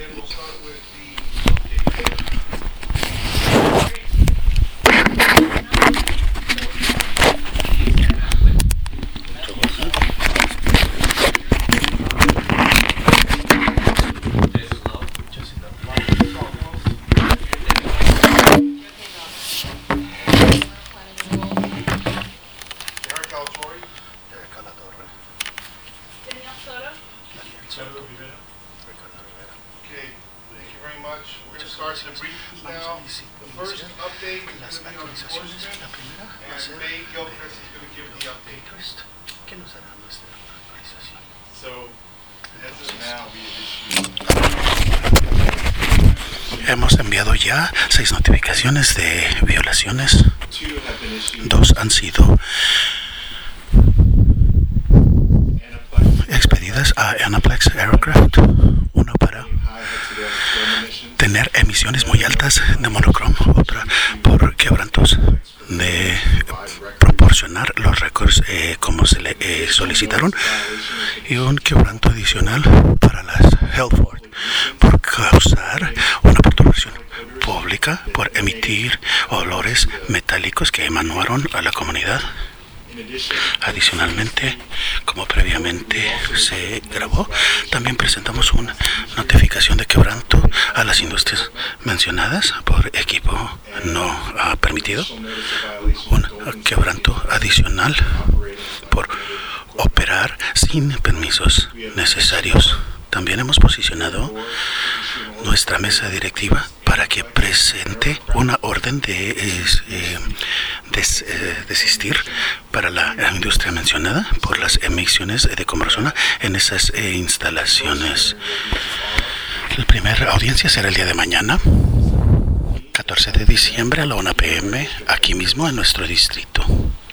Hemos enviado ya 6 notificaciones de violaciones. 2 han sido expedidas a Anaplex Aircraft. Uno para tener emisiones muy altas de monocromo, otra por quebrantos de proporcionar los récords como se le solicitaron, y un quebranto adicional para las Healthford por causar una perturbación pública, por emitir olores metálicos que emanaron a la comunidad. Adicionalmente, como previamente se grabó, también presentamos una notificación de quebranto a las industrias mencionadas por equipo no permitido, un quebranto adicional por operar sin permisos necesarios. También hemos posicionado nuestra mesa directiva para que presente una orden de desistir para la industria mencionada por las emisiones de combustona en esas instalaciones. La primera audiencia será el día de mañana, 14 de diciembre a la 1 p.m., aquí mismo en nuestro distrito.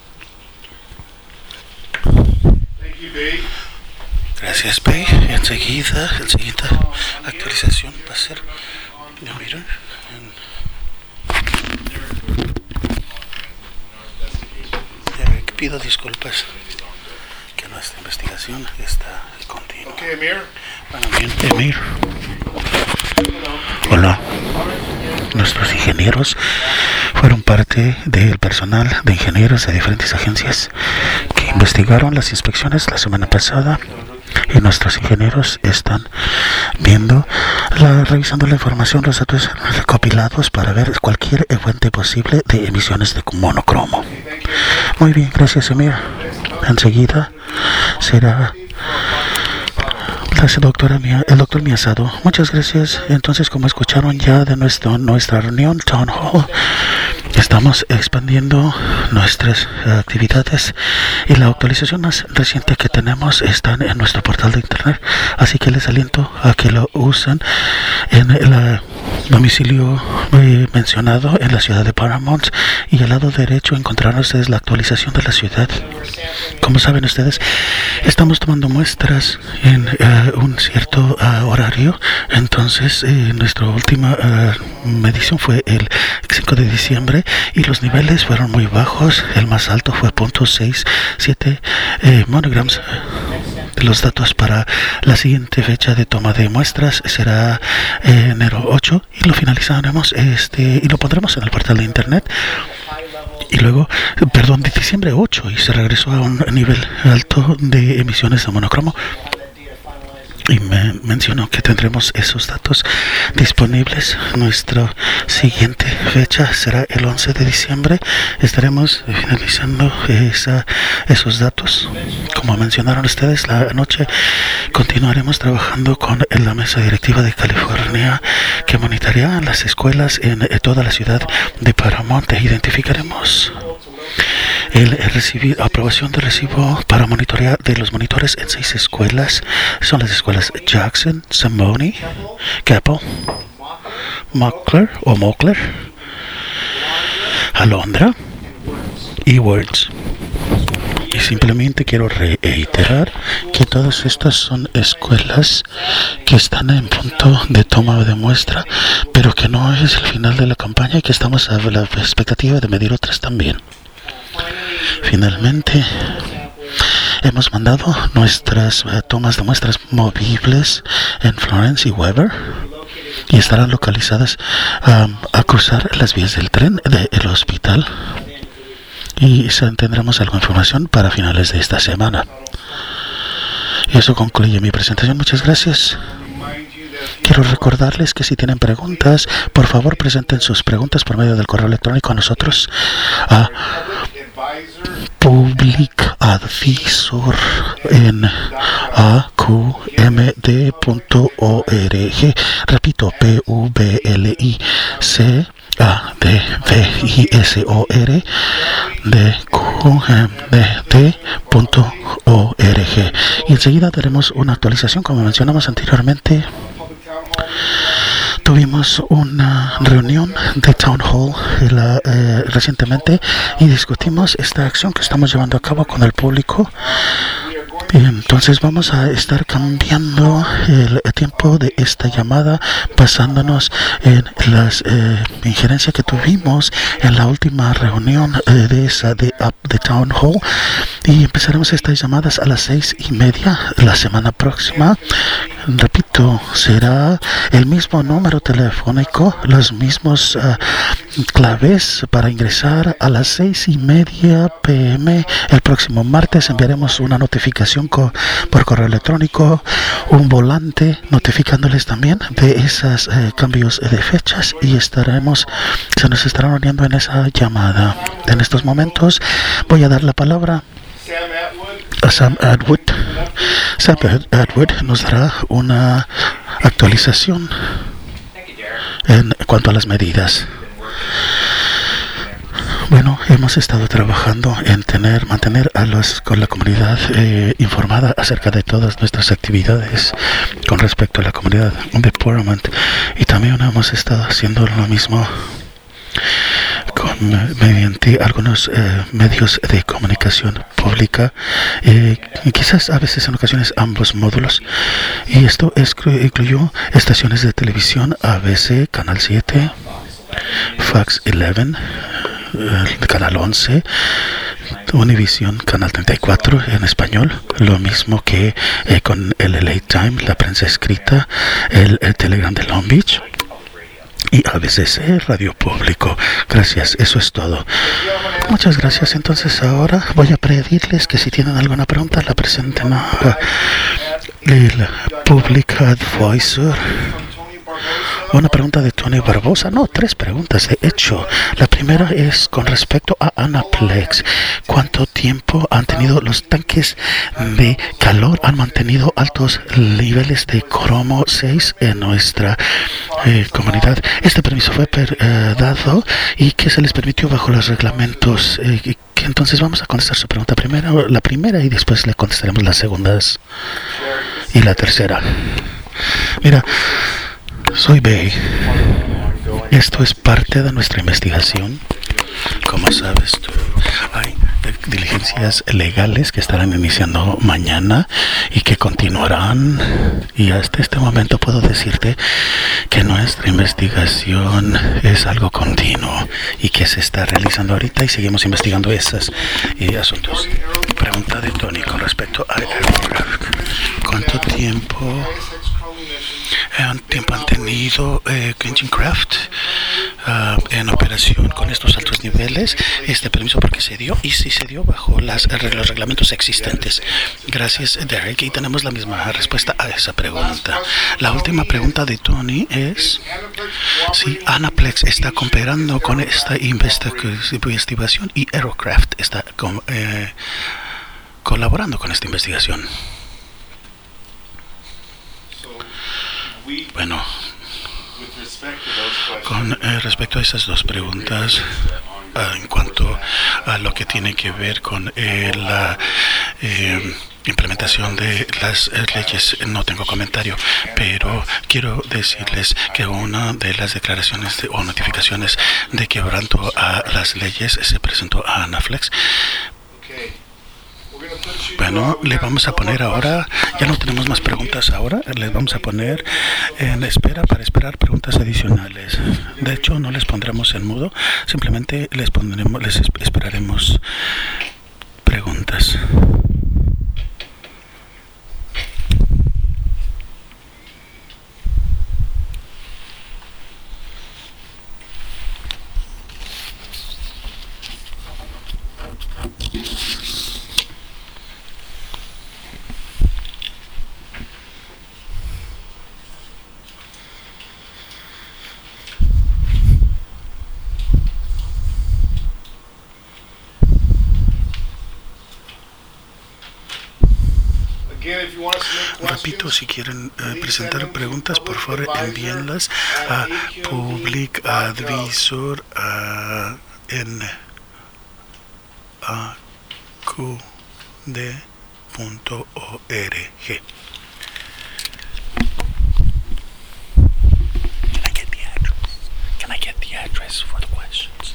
Gracias, Bay. Enseguida, la siguiente actualización va a ser... Miren, pido disculpas que nuestra investigación está continua. Okay, Amir. Bueno, bien, Amir. Hola. Nuestros ingenieros fueron parte del personal de ingenieros de diferentes agencias que investigaron las inspecciones la semana pasada, y nuestros ingenieros están revisando la información, los datos recopilados para ver cualquier fuente posible de emisiones de monocromo. Muy bien, gracias, Emir. Enseguida será el doctor Miyazado. Muchas gracias. Entonces, como escucharon ya de nuestra reunión Town Hall, estamos expandiendo nuestras actividades, y la actualización más reciente que tenemos está en nuestro portal de internet, así que les aliento a que lo usen en el domicilio mencionado en la ciudad de Paramount, y al lado derecho encontrarán ustedes la actualización de la ciudad. Como saben ustedes, estamos tomando muestras en un cierto horario. Entonces nuestra última medición fue el 5 de diciembre y los niveles fueron muy bajos. El más alto fue 0.67 monograms. Los datos para la siguiente fecha de toma de muestras será enero 8, y lo finalizaremos y lo pondremos en el portal de internet. Y luego, de diciembre 8, y se regresó a un nivel alto de emisiones de monocromo. Y me mencionó que tendremos esos datos disponibles. Nuestra siguiente fecha será el 11 de diciembre. Estaremos finalizando esos datos. Como mencionaron ustedes, la noche continuaremos trabajando con la mesa directiva de California, que monitorea las escuelas en toda la ciudad de Paramount. Identificaremos aprobación de recibo para monitorear de los monitores en 6 escuelas. Son las escuelas Jackson, Simone, Keppel, Mockler, Alondra y Words. Y simplemente quiero reiterar que todas estas son escuelas que están en punto de toma de muestra, pero que no es el final de la campaña, y que estamos a la expectativa de medir otras también. Finalmente, hemos mandado nuestras tomas de muestras movibles en Florence y Weber, y estarán localizadas a cruzar las vías del tren del hospital. Y tendremos algo de información para finales de esta semana. Y eso concluye mi presentación. Muchas gracias. Quiero recordarles que si tienen preguntas, por favor presenten sus preguntas por medio del correo electrónico a nosotros a publicadvisor en aqmd.org. Repito, publicadvisor de qmd.org. Y enseguida daremos una actualización, como mencionamos anteriormente. Tuvimos una reunión de Town Hall recientemente y discutimos esta acción que estamos llevando a cabo con el público. Y entonces vamos a estar cambiando el tiempo de esta llamada basándonos en las injerencias que tuvimos en la última reunión de Town Hall, y empezaremos estas llamadas a las 6:30 la semana próxima. Repito, será el mismo número telefónico, los mismos claves para ingresar a las 6:30 p.m. el próximo martes. Enviaremos una notificación por correo electrónico, un volante notificándoles también de esos cambios de fechas, y se nos estarán uniendo en esa llamada. En estos momentos voy a dar la palabra a Sam Atwood. Sam Atwood nos dará una actualización en cuanto a las medidas. Bueno, hemos estado trabajando en mantener con la comunidad informada acerca de todas nuestras actividades con respecto a la comunidad de Portland, y también hemos estado haciendo lo mismo mediante algunos medios de comunicación pública, y quizás a veces en ocasiones ambos módulos, y esto incluyó estaciones de televisión: ABC, Canal 7, Fox 11, Canal 11, Univision, Canal 34 en español, lo mismo que con el LA Times, la prensa escrita, el Telegram de Long Beach, y ABCC, Radio Público. Gracias, eso es todo. Muchas gracias. Entonces ahora voy a pedirles que si tienen alguna pregunta la presenten a el Public Advisor. Una pregunta de Tony Barbosa. No, 3 preguntas de hecho. La primera es con respecto a Anaplex. ¿Cuánto tiempo han tenido los tanques de calor? ¿Han mantenido altos niveles de cromo 6 en nuestra comunidad? Este permiso fue dado y que se les permitió bajo los reglamentos. Entonces vamos a contestar su pregunta primero, la primera, y después le contestaremos las segundas y la tercera. Mira, soy Bay. Esto es parte de nuestra investigación. Como sabes tú, hay diligencias legales que estarán iniciando mañana y que continuarán. Y hasta este momento puedo decirte que nuestra investigación es algo continuo y que se está realizando ahorita, y seguimos investigando esos asuntos. Pregunta de Tony con respecto a Aircraft. ¿Cuánto tiempo han tenido Engine Craft en operación con estos altos niveles? Este permiso, porque se dio, y si se dio bajo los reglamentos existentes. Gracias, Derek, y tenemos la misma respuesta a esa pregunta. La última pregunta de Tony es si Anaplex está cooperando con esta investigación y Aerocraft está colaborando con esta investigación. Bueno, con respecto a esas 2 preguntas, en cuanto a lo que tiene que ver con la implementación de las leyes, no tengo comentario, pero quiero decirles que una de las declaraciones o notificaciones de quebranto a las leyes se presentó a Anaplex. Bueno, le vamos a poner ahora, ya no tenemos más preguntas ahora, les vamos a poner en espera para esperar preguntas adicionales. De hecho, no les pondremos en mudo, simplemente les esperaremos preguntas. Repito, si quieren presentar preguntas, por favor envíenlas a publicadvisor en aqd.org. Can I get the address for the questions?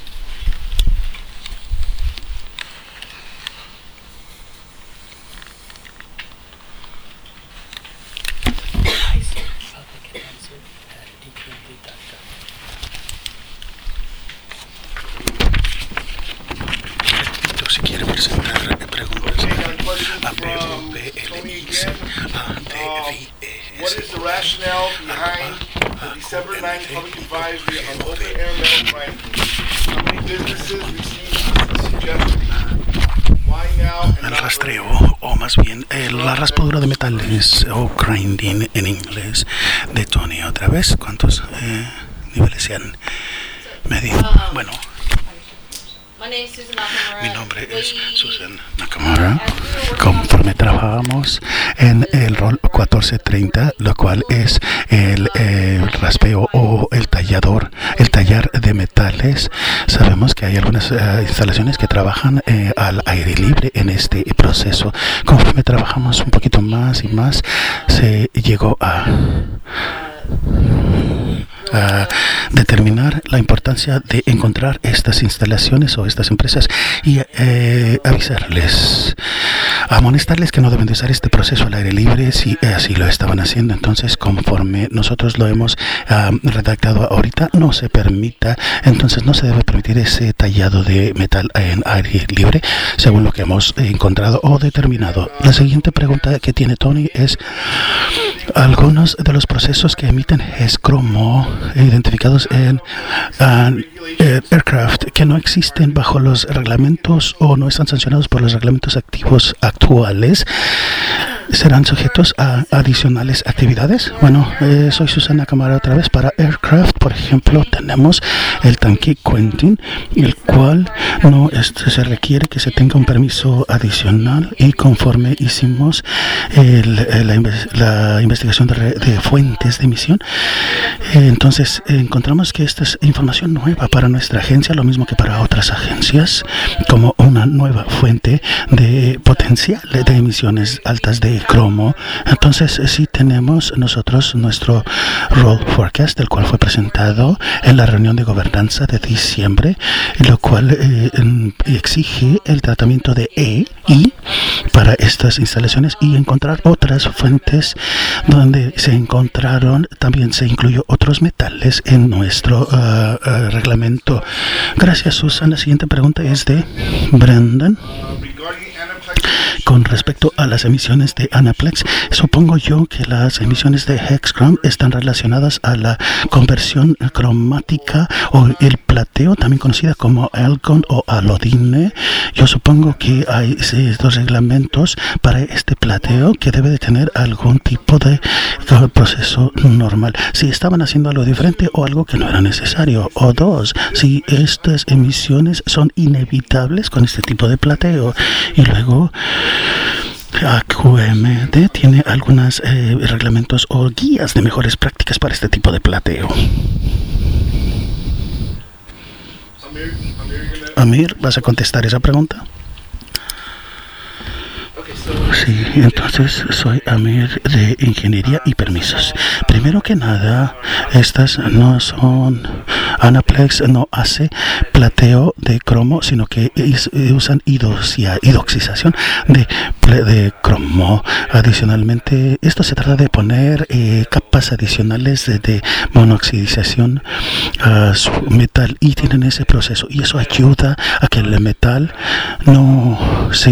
Si quiere presentar preguntas a PUBLIC, what is the rationale behind the December 9th public advisory on open air metal mining? How many businesses received the suggestion? Why now and el not rastreo, o más bien la raspadura de metales, o grinding en inglés, de Tony. Otra vez, ¿cuántos niveles se han medido? Bueno, mi nombre es Susan Nakamura. Conforme trabajamos en el rol 1430, lo cual es el raspeo o el tallar de metales, sabemos que hay algunas instalaciones que trabajan al aire libre en este proceso. Conforme trabajamos un poquito más y más, se llegó a determinar la importancia de encontrar estas instalaciones o estas empresas y amonestarles que no deben de usar este proceso al aire libre si así lo estaban haciendo. Entonces, conforme nosotros lo hemos redactado ahorita, no se permita, entonces no se debe permitir ese tallado de metal en aire libre, según lo que hemos encontrado o determinado. La siguiente pregunta que tiene Tony es: algunos de los procesos que emiten es cromo identificados en aircraft que no existen bajo los reglamentos o no están sancionados por los reglamentos activos actuales, ¿serán sujetos a adicionales actividades? Bueno, soy Susana Camara otra vez. Para aircraft, por ejemplo, tenemos el tanque Quentin, el cual no se requiere que se tenga un permiso adicional, y conforme hicimos la investigación de fuentes de emisión, entonces encontramos que esta es información nueva para nuestra agencia, lo mismo que para otras agencias, como una nueva fuente de potencial de emisiones altas de cromo. Entonces sí tenemos nosotros nuestro Roll Forecast, el cual fue presentado en la reunión de gobernanza de diciembre, lo cual exige el tratamiento de EI para estas instalaciones y encontrar otras fuentes donde también se incluyó otros metales en nuestro reglamento. Gracias, Susan. La siguiente pregunta es de Brendan. Con respecto a las emisiones de Anaplex, supongo yo que las emisiones de Hexcrom están relacionadas a la conversión cromática o el plateo, también conocida como Alcon o Alodine. Yo supongo que hay estos reglamentos para este plateo que debe de tener algún tipo de proceso normal. Si estaban haciendo algo diferente o algo que no era necesario. O dos, si estas emisiones son inevitables con este tipo de plateo. Y luego AQMD tiene algunos reglamentos o guías de mejores prácticas para este tipo de plateo. Amir, ¿vas a contestar esa pregunta? Sí, entonces soy Amir de Ingeniería y Permisos. Primero que nada, estas no son... Anaplex no hace plateo de cromo, sino que usan hidroxización de cromo. Adicionalmente, esto se trata de poner capas adicionales de monoxidización a su metal, y tienen ese proceso, y eso ayuda a que el metal no se...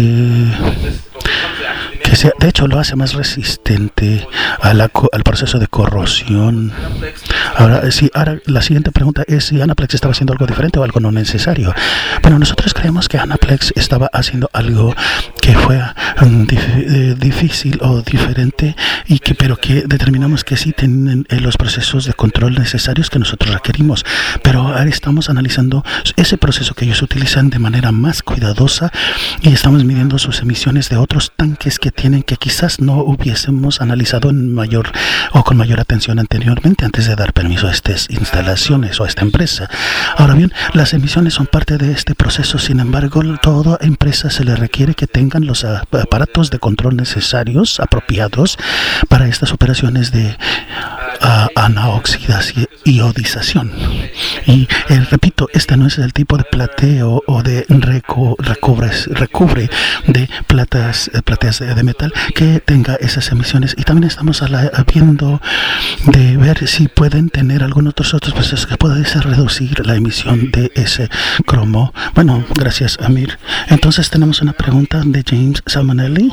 de hecho lo hace más resistente al proceso de corrosión. Ahora la siguiente pregunta es si Anaplex estaba haciendo algo diferente o algo no necesario. Bueno, nosotros creemos que Anaplex estaba haciendo algo que fue difícil o diferente, pero que determinamos que sí tienen los procesos de control necesarios que nosotros requerimos. Pero ahora estamos analizando ese proceso que ellos utilizan de manera más cuidadosa, y estamos midiendo sus emisiones de otros tanques que tienen que quizás no hubiésemos analizado en mayor o con mayor atención anteriormente antes de dar permiso a estas instalaciones o a esta empresa. Ahora bien, las emisiones son parte de este proceso. Sin embargo, toda empresa se le requiere que tengan los aparatos de control necesarios, apropiados para estas operaciones de anaoxidación y iodización. Y repito, este no es el tipo de plateo o de recubre de plateas de metal que tenga esas emisiones. Y también estamos viendo de ver si pueden tener algunos otros procesos que pueden reducir la emisión de ese cromo. Bueno, gracias, Amir. Entonces tenemos una pregunta de James Salmonelli.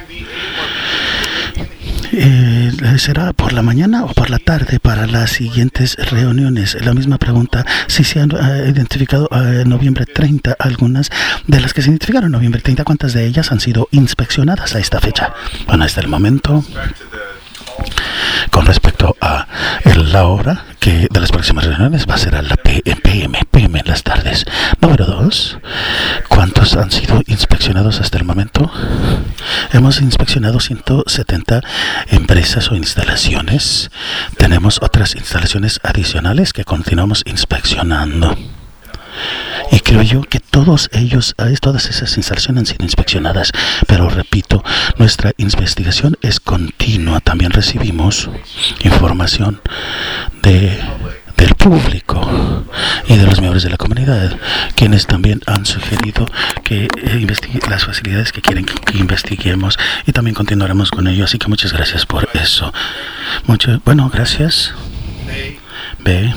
¿Será por la mañana o por la tarde para las siguientes reuniones? La misma pregunta, si se han identificado en noviembre 30, algunas de las que se identificaron en noviembre 30, ¿cuántas de ellas han sido inspeccionadas a esta fecha? Bueno, hasta el momento, con respecto a la hora que de las próximas reuniones, va a ser a la PM en las tardes. Número 2, ¿cuántos han sido inspeccionados hasta el momento? Hemos inspeccionado 170 empresas o instalaciones. Tenemos otras instalaciones adicionales que continuamos inspeccionando. Y creo yo que todas esas instalaciones han sido inspeccionadas. Pero repito, nuestra investigación es continua. También recibimos información del público y de los miembros de la comunidad, quienes también han sugerido que las facilidades que quieren que investiguemos, y también continuaremos con ello. Así que muchas gracias por eso. Bueno, gracias. B.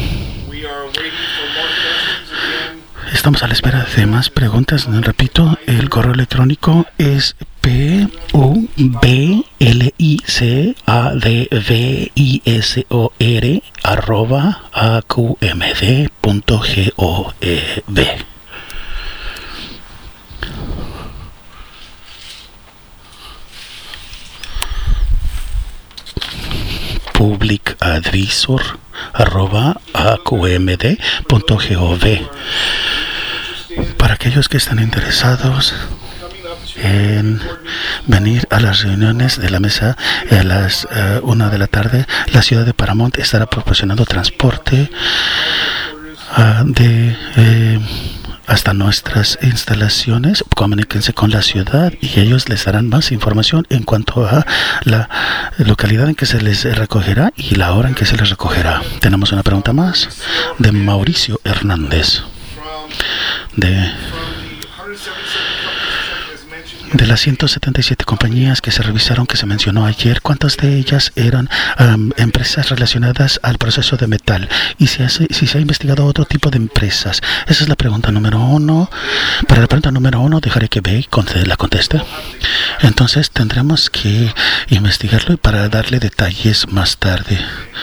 Estamos a la espera de más preguntas. Repito, el correo electrónico es publicadvisor@aqmd.gov. publicadvisor@aqmd.gov. Para aquellos que están interesados en venir a las reuniones de la mesa a las 1 de la tarde, la ciudad de Paramount estará proporcionando transporte hasta nuestras instalaciones. Comuníquense con la ciudad y ellos les darán más información en cuanto a la localidad en que se les recogerá y la hora en que se les recogerá. Tenemos una pregunta más de Mauricio Hernández. De las 177 compañías que se revisaron, que se mencionó ayer, ¿cuántas de ellas eran empresas relacionadas al proceso de metal? Y si se ha investigado otro tipo de empresas. Esa es la pregunta número 1. Para la pregunta número 1 dejaré que Bey la conteste. Entonces tendremos que investigarlo y para darle detalles más tarde.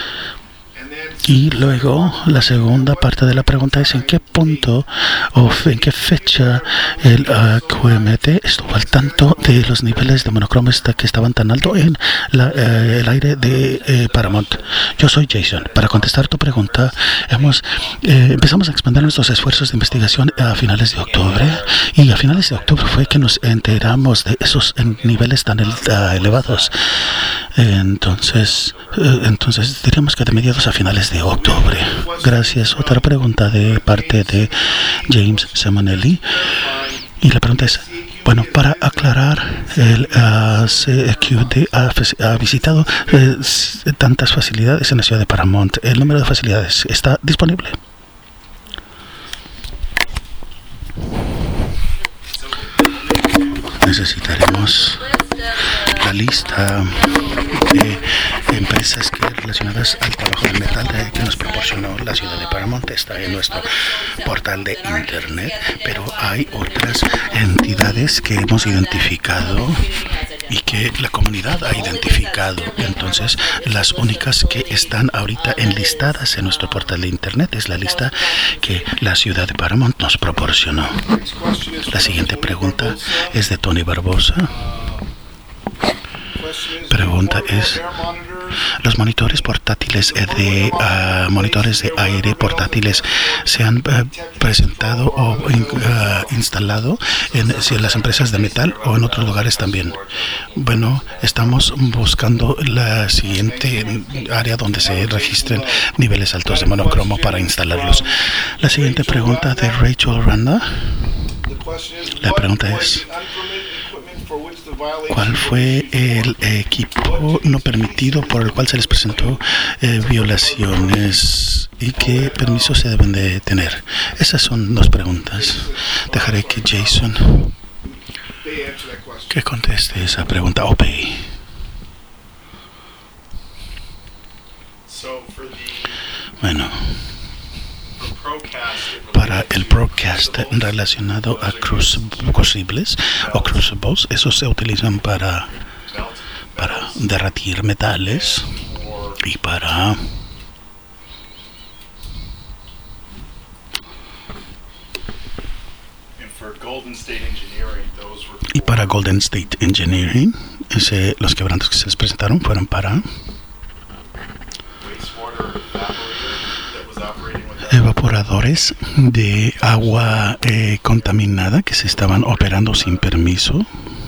Y luego la segunda parte de la pregunta es en qué punto o en qué fecha el QMT estuvo al tanto de los niveles de monocromo que estaban tan alto en el aire de Paramount. Yo soy Jason. Para contestar tu pregunta, empezamos a expandir nuestros esfuerzos de investigación a finales de octubre, y a finales de octubre fue que nos enteramos de esos niveles tan elevados. Entonces diríamos que de mediados a finales de octubre. Gracias. Otra pregunta de parte de James Salmonelli. Y la pregunta es, bueno, para aclarar, el CQD ha visitado tantas facilidades en la ciudad de Paramount. ¿El número de facilidades está disponible? Necesitaremos la lista de empresas relacionadas al trabajo del metal que nos proporcionó la ciudad de Paramount. Está en nuestro portal de internet, pero hay otras entidades que hemos identificado y que la comunidad ha identificado. Entonces, las únicas que están ahorita enlistadas en nuestro portal de internet es la lista que la ciudad de Paramount nos proporcionó. La siguiente pregunta es de Tony Barbosa. Pregunta es, Los monitores portátiles monitores de aire portátiles se han presentado o instalado en las empresas de metal o en otros lugares también. Bueno, estamos buscando la siguiente área donde se registren niveles altos de monocromo para instalarlos. La siguiente pregunta de Rachel Randa. La pregunta es: ¿cuál fue el equipo no permitido por el cual se les presentó violaciones y qué permisos se deben de tener? Esas son dos preguntas. Dejaré que Jason que conteste esa pregunta. Opey. Bueno, para el broadcast relacionado a crucibles o crucibles, esos se utilizan para derretir metales y para Golden State Engineering, los quebrantos que se les presentaron fueron para evaporadores de agua contaminada que se estaban operando sin permiso.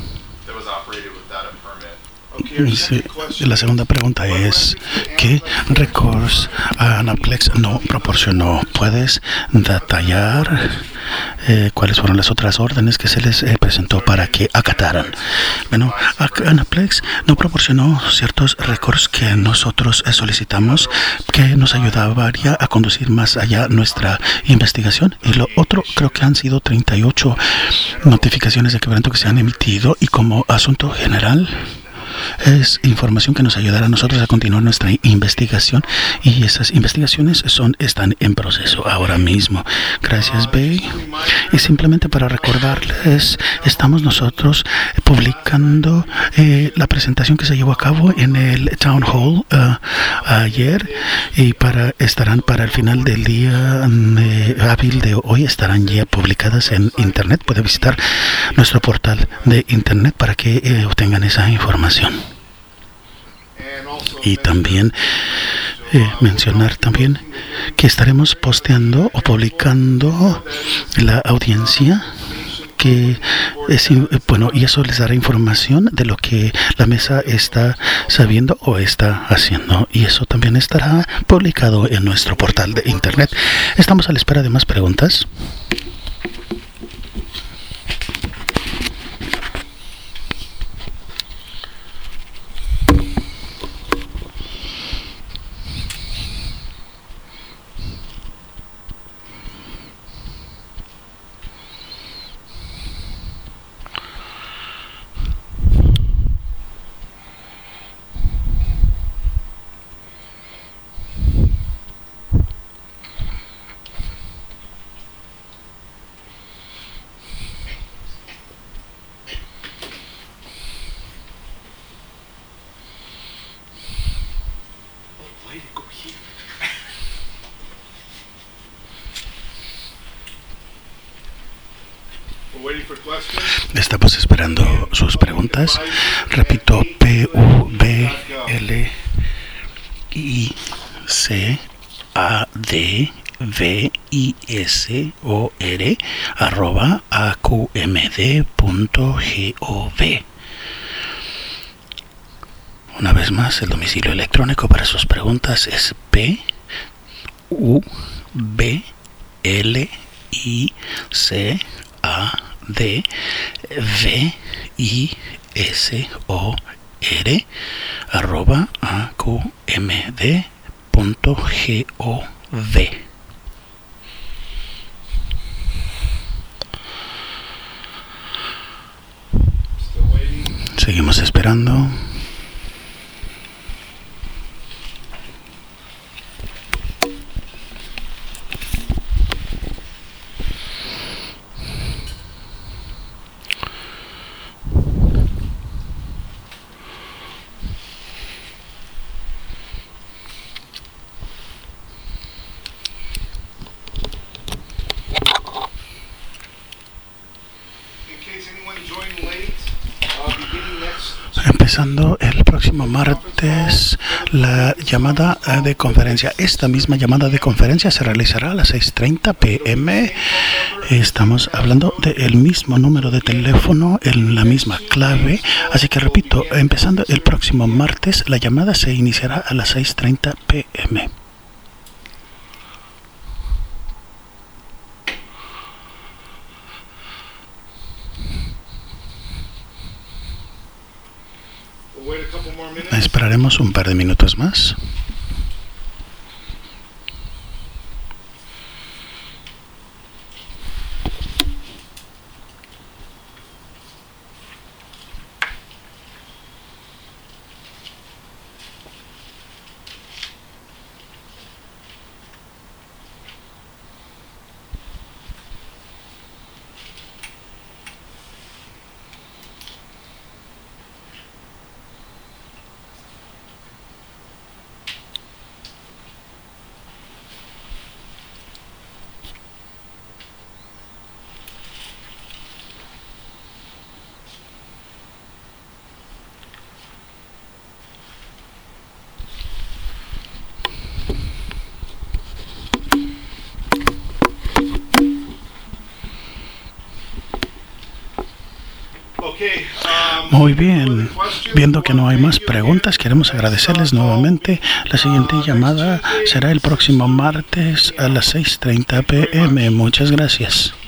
La segunda pregunta es: ¿qué récords Anaplex no proporcionó? ¿Puedes detallar cuáles fueron las otras órdenes que se les presentó para que acataran? Bueno, Anaplex no proporcionó ciertos récords que nosotros solicitamos, que nos ayudaría a conducir más allá nuestra investigación. Y lo otro, creo que han sido 38 notificaciones de quebranto que se han emitido, y como asunto general es información que nos ayudará a nosotros a continuar nuestra investigación, y esas investigaciones están en proceso ahora mismo. Gracias, Bay. Y simplemente para recordarles, estamos nosotros publicando la presentación que se llevó a cabo en el Town Hall ayer, y estarán para el final del día hábil de hoy, estarán ya publicadas en internet. Puede visitar nuestro portal de internet para que obtengan esa información. Y también mencionar también que estaremos posteando o publicando la audiencia, que es bueno, y eso les dará información de lo que la mesa está sabiendo o está haciendo, y eso también estará publicado en nuestro portal de internet. Estamos a la espera de más preguntas. Estamos esperando sus preguntas. Repito, publicadvisor@aqmd.gov. Una vez más, el domicilio electrónico para sus preguntas es publicadvisor@aqmd.gov. Seguimos esperando. empezando el próximo martes la llamada de conferencia. Esta misma llamada de conferencia se realizará a las 6:30 p.m. Estamos hablando del mismo número de teléfono, en la misma clave. Así que repito, empezando el próximo martes, la llamada se iniciará a las 6:30 p.m. Esperaremos un par de minutos más. Muy bien, viendo que no hay más preguntas, queremos agradecerles nuevamente. La siguiente llamada será el próximo martes a las 6:30 p.m. Muchas gracias.